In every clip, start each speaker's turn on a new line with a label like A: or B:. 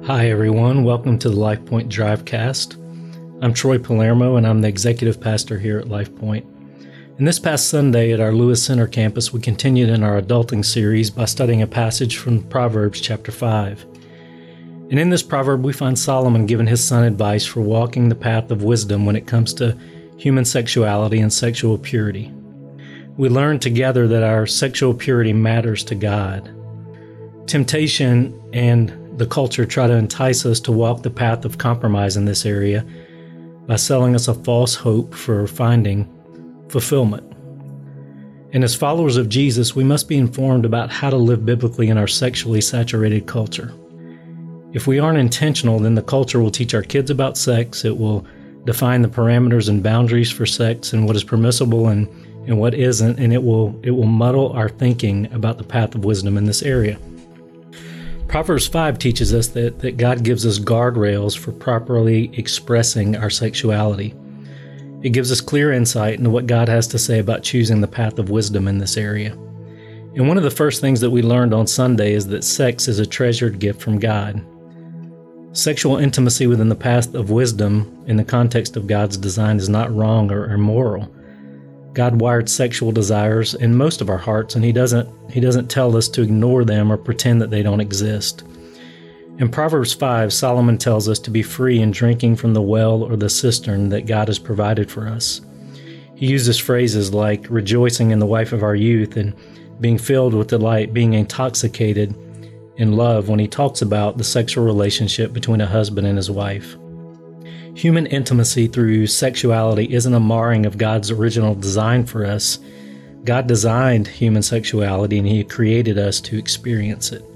A: Hi everyone, welcome to the LifePoint Drivecast. I'm Troy Palermo and I'm the executive pastor here at LifePoint. And this past Sunday at our Lewis Center campus, we continued in our adulting series by studying a passage from Proverbs chapter 5. And in this proverb, we find Solomon giving his son advice for walking the path of wisdom when it comes to human sexuality and sexual purity. We learned together that our sexual purity matters to God. Temptation and the culture try to entice us to walk the path of compromise in this area by selling us a false hope for finding fulfillment. And as followers of Jesus, we must be informed about how to live biblically in our sexually saturated culture. If we aren't intentional, then the culture will teach our kids about sex. It will define the parameters and boundaries for sex and what is permissible and what isn't, and it will muddle our thinking about the path of wisdom in this area. Proverbs 5 teaches us that God gives us guardrails for properly expressing our sexuality. It gives us clear insight into what God has to say about choosing the path of wisdom in this area. And one of the first things that we learned on Sunday is that sex is a treasured gift from God. Sexual intimacy within the path of wisdom in the context of God's design is not wrong or immoral. God wired sexual desires in most of our hearts, and He doesn't tell us to ignore them or pretend that they don't exist. In Proverbs 5, Solomon tells us to be free in drinking from the well or the cistern that God has provided for us. He uses phrases like rejoicing in the wife of our youth and being filled with delight, being intoxicated in love when he talks about the sexual relationship between a husband and his wife. Human intimacy through sexuality isn't a marring of God's original design for us. God designed human sexuality and He created us to experience it.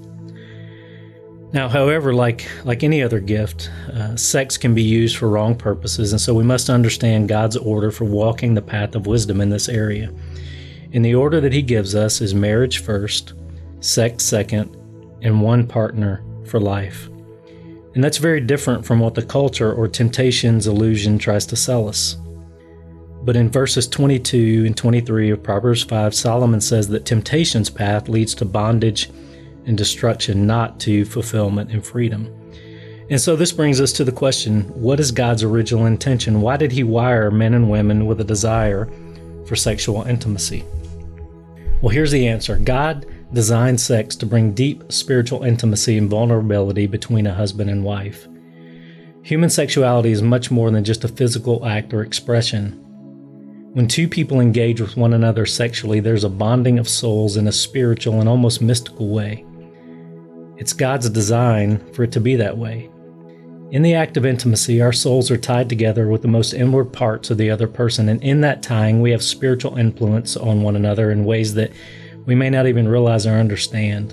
A: Now, however, like any other gift, sex can be used for wrong purposes, and so we must understand God's order for walking the path of wisdom in this area. And the order that He gives us is marriage first, sex second, and one partner for life. And that's very different from what the culture or temptation's illusion tries to sell us. But in verses 22 and 23 of Proverbs 5, Solomon says that temptation's path leads to bondage and destruction, not to fulfillment and freedom. And so this brings us to the question, what is God's original intention? Why did He wire men and women with a desire for sexual intimacy? Well, here's the answer. God designed sex to bring deep spiritual intimacy and vulnerability between a husband and wife. Human sexuality is much more than just a physical act or expression. When two people engage with one another sexually, there's a bonding of souls in a spiritual and almost mystical way. It's God's design for it to be that way. In the act of intimacy, our souls are tied together with the most inward parts of the other person, and in that tying, we have spiritual influence on one another in ways that we may not even realize or understand.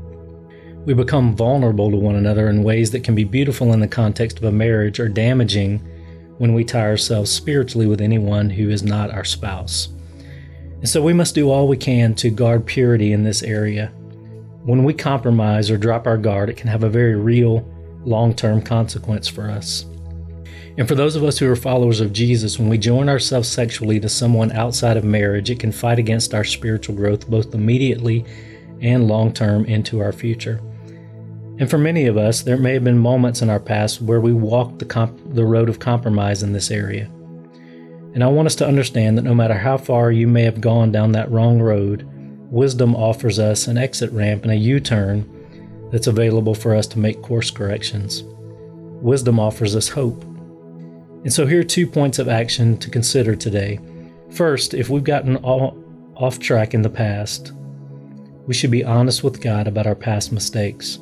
A: We become vulnerable to one another in ways that can be beautiful in the context of a marriage or damaging when we tie ourselves spiritually with anyone who is not our spouse. And so we must do all we can to guard purity in this area. When we compromise or drop our guard, it can have a very real, long-term consequence for us. And for those of us who are followers of Jesus, when we join ourselves sexually to someone outside of marriage, it can fight against our spiritual growth both immediately and long-term into our future. And for many of us, there may have been moments in our past where we walked the road of compromise in this area. And I want us to understand that no matter how far you may have gone down that wrong road, wisdom offers us an exit ramp and a U-turn that's available for us to make course corrections. Wisdom offers us hope. And so here are 2 points of action to consider today. First, if we've gotten off track in the past, we should be honest with God about our past mistakes.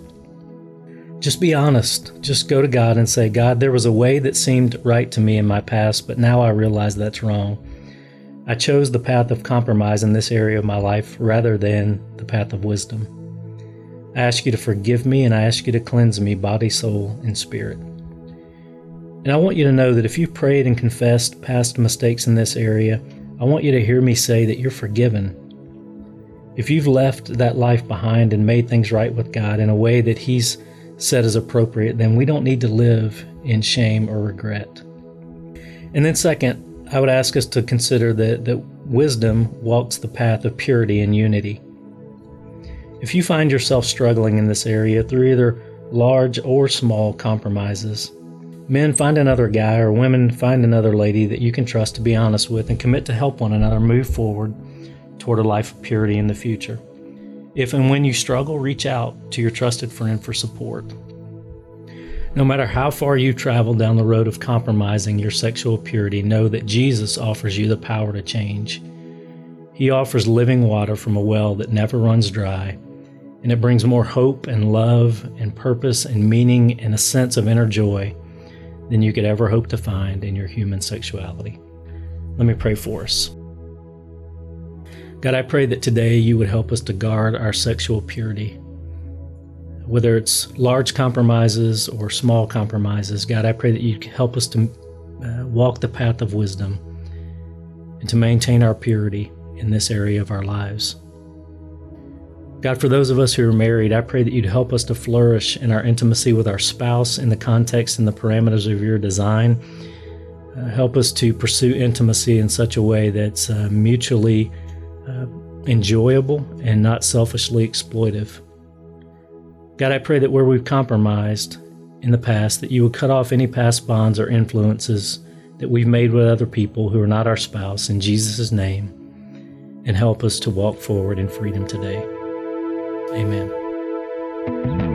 A: Just be honest. Just go to God and say, God, there was a way that seemed right to me in my past, but now I realize that's wrong. I chose the path of compromise in this area of my life rather than the path of wisdom. I ask you to forgive me, and I ask you to cleanse me, body, soul, and spirit. And I want you to know that if you've prayed and confessed past mistakes in this area, I want you to hear me say that you're forgiven. If you've left that life behind and made things right with God in a way that He's said is appropriate, then we don't need to live in shame or regret. And then second, I would ask us to consider that wisdom walks the path of purity and unity. If you find yourself struggling in this area through either large or small compromises. Men, find another guy, or women, find another lady that you can trust to be honest with and commit to help one another move forward toward a life of purity in the future. If and when you struggle, reach out to your trusted friend for support. No matter how far you travel down the road of compromising your sexual purity, know that Jesus offers you the power to change. He offers living water from a well that never runs dry, and it brings more hope and love and purpose and meaning and a sense of inner joy than you could ever hope to find in your human sexuality. Let me pray for us. God, I pray that today you would help us to guard our sexual purity. Whether it's large compromises or small compromises, God, I pray that you help us to walk the path of wisdom and to maintain our purity in this area of our lives. God, for those of us who are married, I pray that you'd help us to flourish in our intimacy with our spouse in the context and the parameters of your design. Help us to pursue intimacy in such a way that's mutually enjoyable and not selfishly exploitive. God, I pray that where we've compromised in the past, that you would cut off any past bonds or influences that we've made with other people who are not our spouse in Jesus' name, and help us to walk forward in freedom today. Amen.